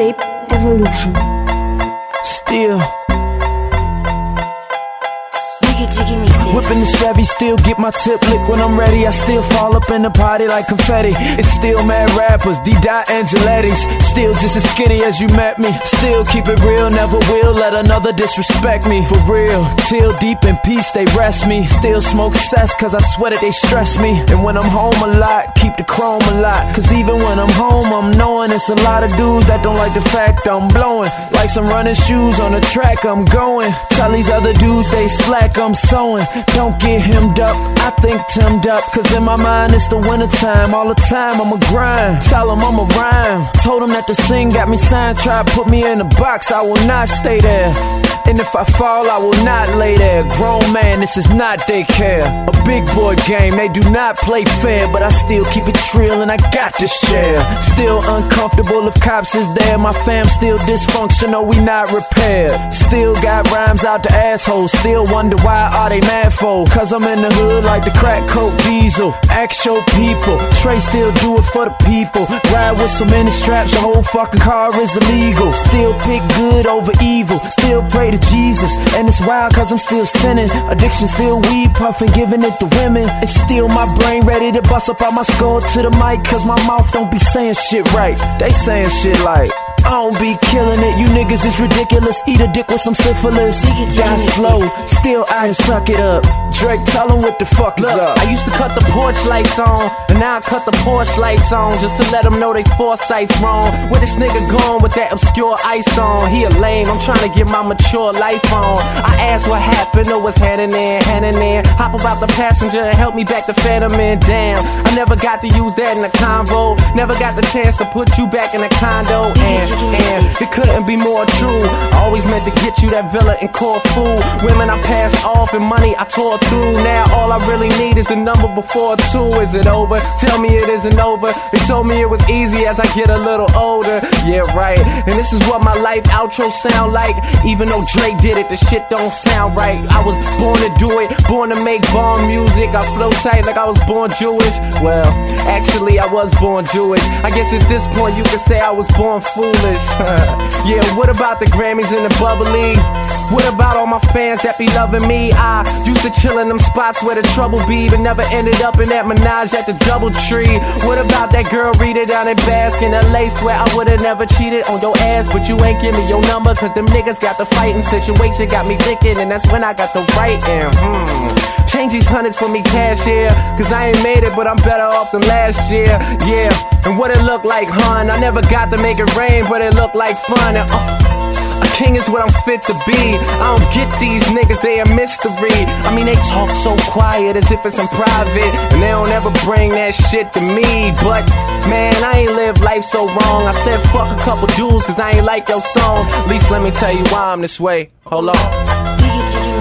Mixtape Evolution. Still Jiggy Mixtape. whipping the Chevy, still get my tip lick when I'm ready. I still fall up in the party like confetti. It's still mad rappers, D-Dot Angeletti's. Still just as skinny as you met me. Still keep it real, never will let another disrespect me. For real, till deep in peace they rest me. Still smoke cess cause I sweat it, they stress me. And when I'm home a lot, keep the chrome a lot. Cause even when I'm home, I'm knowing it's a lot of dudes that don't like the fact I'm blowing. Like some running shoes on the track I'm going. Tell these other dudes they slack, I'm sewing. Don't get hemmed up, I think timmed up. Cause in my mind it's the winter time. All the time I'ma grind, tell them I'ma rhyme. Told them that the sing got me signed. Try to put me in a box, I will not stay there. And if I fall, I will not lay there. Grown man, this is not daycare. A big boy game, they do not play fair. But I still keep it trill and I got to share. Still uncomfortable if cops is there. My fam still dysfunctional, we not repaired. Still got rhymes out the asshole. Still wonder why are they mad for? Cause I'm in the hood like the crack coke diesel. Ask your people, Trey still do it for the people. Ride with so many straps, the whole fucking car is illegal. Still pick good over evil. Still pray to Jesus, and it's wild cause I'm still sinning. Addiction still weed puffing, giving it to women. It's still my brain ready to bust up out my skull to the mic. Cause my mouth don't be saying shit right. They saying shit like I don't be killing it, you niggas is ridiculous. Eat a dick with some syphilis. Die slow, still I ain't suck it up. Drake, tell him what the fuck is up. I used to cut the porch lights on, and now I cut the Porsche lights on, just to let them know they foresight's wrong. Where this nigga going with that obscure ice on? He a lame, I'm trying to get my mature life on. I asked what happened or what's happening. Hop about the passenger and help me back to Phantom Man. Damn, I never got to use that in a convo. Never got the chance to put you back in a condo. And it couldn't be more true. I always meant to get you that villa in Corfu. Women I passed off and money I tore through. Now all I really need is the number before 2. Is it over? Tell me it isn't over. They told me it was easy as I get a little older. Yeah, right. And this is what my life outro sound like. Even though Drake did it, the shit don't sound right. I was born to do it, born to make bomb music. I flow tight like I was born Jewish. Well, actually I was born Jewish. I guess at this point you could say I was born foolish. Yeah, what about the Grammys and the bubbly? What about all my fans that be loving me? I used to chill in them spots where the trouble be, but never ended up in that Menage at the Doubletree. What about that girl Rita down in Baskin, a lace where I would've never cheated on your ass, but you ain't give me your number, cause them niggas got the fighting situation, got me thinking, and that's when I got the writing. Change these hundreds for me cash, yeah, cause I ain't made it, but I'm better off than last year, yeah. And what it look like, hun, I never got to make it rain, but it looked like fun. And, a king is what I'm fit to be. I don't get these niggas, they a mystery. I mean, they talk so quiet as if it's in private, and they don't ever bring that shit to me. But, man, I ain't lived life so wrong. I said fuck a couple dudes cause I ain't like your song. At least let me tell you why I'm this way. Hold on.